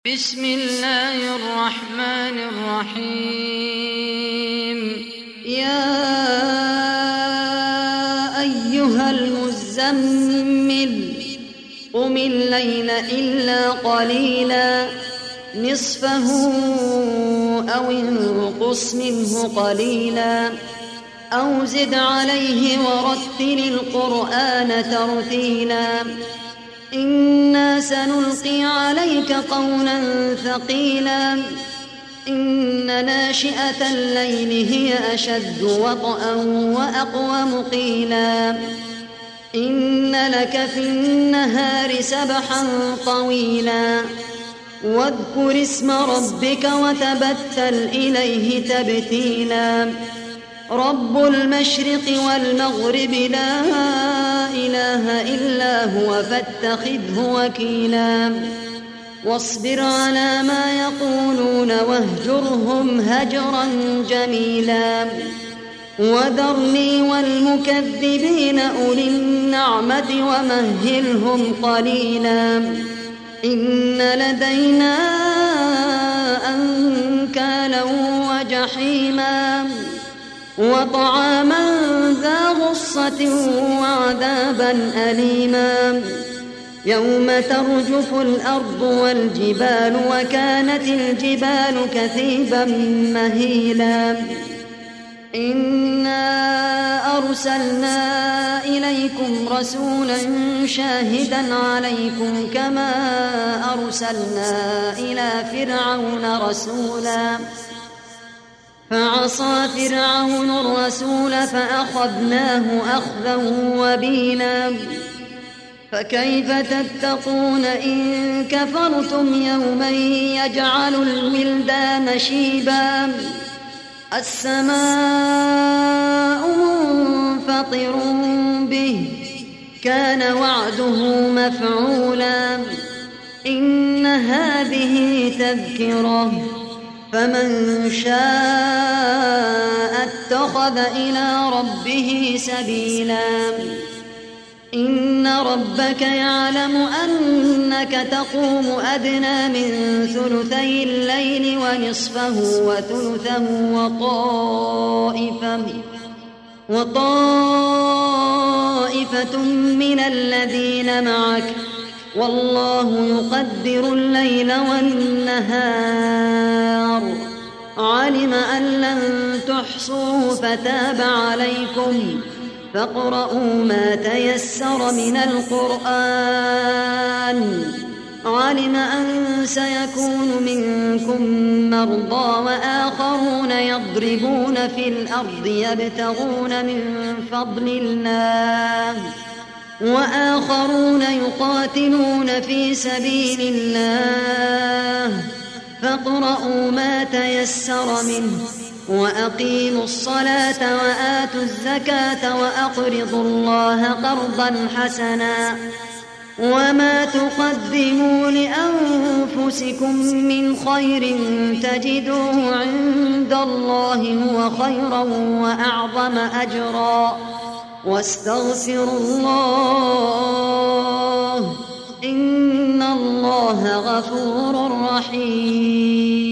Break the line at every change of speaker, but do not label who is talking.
بسم الله الرحمن الرحيم. يا أيها المزمل قم الليل إلا قليلا نصفه أو انقص منه قليلا أو زد عليه ورتل القرآن ترتيلا إنا سنلقي عليك قولا ثقيلا إن ناشئة الليل هي أشد وطئا وأقوم قيلا إن لك في النهار سبحا طويلا واذكر اسم ربك وتبتل إليه تبتيلا رب المشرق والمغرب لا إله إلا هو فاتخذه وكيلا واصبر على ما يقولون واهجرهم هجرا جميلا وذرني والمكذبين أولي النعمة ومهلهم قليلا إن لدينا أنكالا وجحيما وطعاما ذا غصة وعذابا أليما يوم ترجف الأرض والجبال وكانت الجبال كثيبا مهيلا إنا أرسلنا إليكم رسولا شاهدا عليكم كما أرسلنا إلى فرعون رسولا فعصى فرعون الرسول فأخذناه أخذا وبيلا فكيف تتقون إن كفرتم يوما يجعل الولدان شيبا السماء منفطر به كان وعده مفعولا إن هذه تذكرة فمن شاء اتخذ إلى ربه سبيلا إن ربك يعلم أنك تقوم أدنى من ثلثي الليل ونصفه وثلثه وطائفة من الذين معك والله يقدر الليل والنهار علم أن لن تحصوه فتاب عليكم فاقرؤوا ما تيسر من القرآن علم أن سيكون منكم مرضى وآخرون يضربون في الأرض يبتغون من فضل الله وآخرون يقاتلون في سبيل الله فاقرؤوا ما تيسر منه وأقيموا الصلاة وآتوا الزكاة وأقرضوا الله قرضا حسنا وما تقدموا لأنفسكم من خير تجدوه عند الله هو خيرا وأعظم أجرا واستغفروا الله إن الله غفور رحيم.